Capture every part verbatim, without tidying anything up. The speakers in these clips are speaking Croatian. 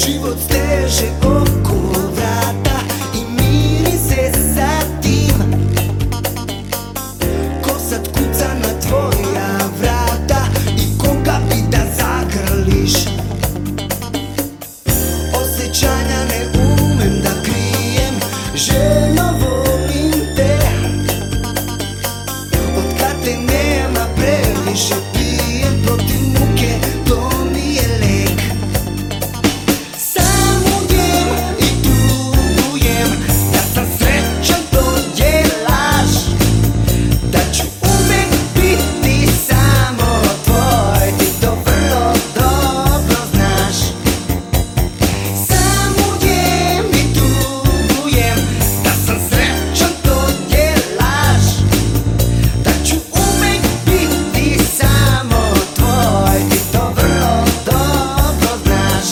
Život steže oko vrata i miri se sa tim. Ko sad kuca na tvoja vrata i koga bi da zagrliš? Osjećanja ne umem da krijem, željno volim te. Od kad te nema previše pijem, protiv muke to mi je lek. Samo jem i tugujem da sam srećan, to je laž. Da ću uvek biti samo tvoj, ti to vrlo dobro znaš. Samo jem i tugujem da sam srećan, to je laž. Da ću uvek biti samo tvoj, ti to vrlo dobro znaš.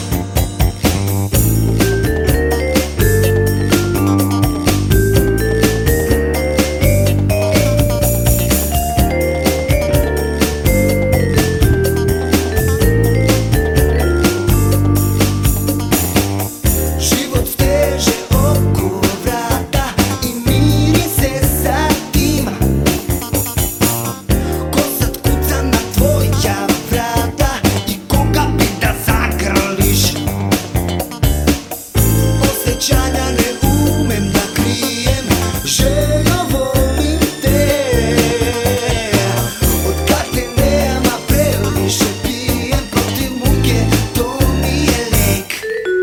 Život steže oko vrata i miri se sa tim. Ko sad kuca na tvoja vrata i koga bi da zagrliš? Osjećanja ne umem da krijem, željno volim te. Od kad te nema previše pijem, protiv muke to mi je lek.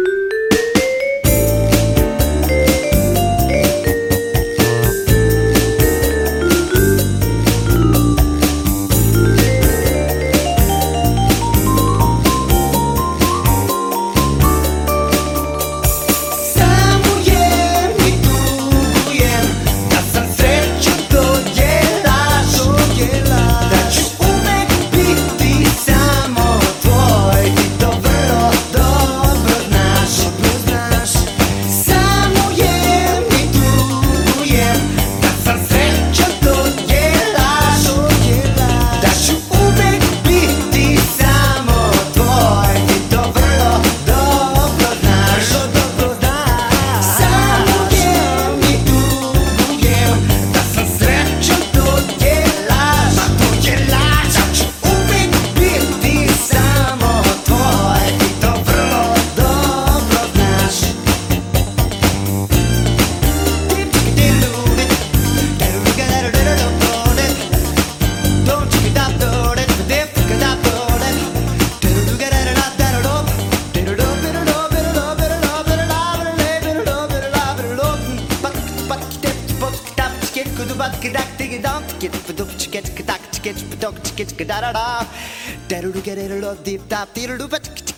Samo jem i tugujem da sam srećan, to je laž. Da ću uvek biti samo tvoj, ti to vrlo dobro znaš. Samo jem i tugujem da sam srećan, to je laž. Da ću uvek biti samo tvoj, ti to vrlo dobro znaš. Samo jem i tugujem da sam srećan, to je laž. Da ću uvek biti samo tvoj, ti to vrlo dobro znaš. Da da da da